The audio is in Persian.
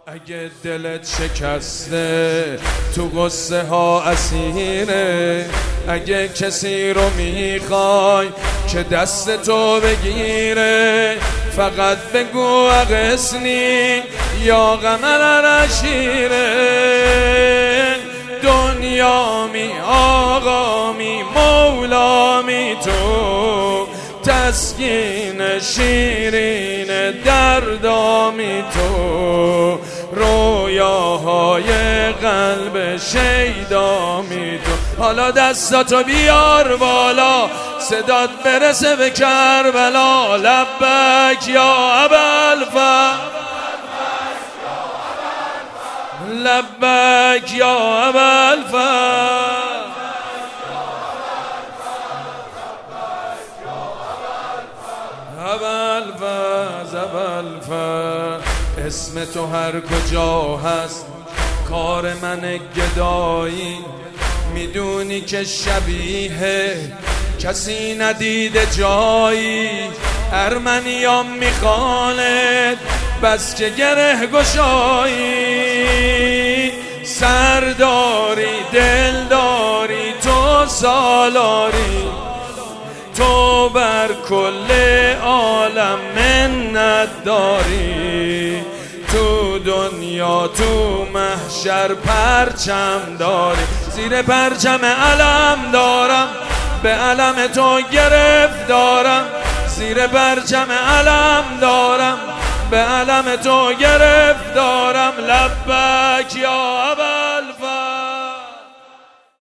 اگه دلت شکسته تو قصه ها اسیره، اگه کسی رو میخوای که دست تو بگیره، فقط بگو اغسنی یا قمر رشیره. دنیا می آقا می مولا می تو، تسکین شیرین دردامی تو، رویاهای قلب شیدامی تو. حالا دستاتو بیار بالا، صدات برسه به کربلا. لبک یا ابوالفضل، لبک یا ابوالفضل. ابوالفضل اسم تو هر کجا هست، کار من گدایی. میدونی که شبیه کسی ندیده جایی، ارمنیام میخواند بس که گره گشایی. سرداری دلداری تو سالاری، تو بر کل عالم منت داری. تو دنیا تو محشر پرچم داری، زیر پرچم علم دارم، به علم تو گرفتارم. زیر پرچم علم دارم، به علم تو گرفتارم. لبک یا ابوالفضل.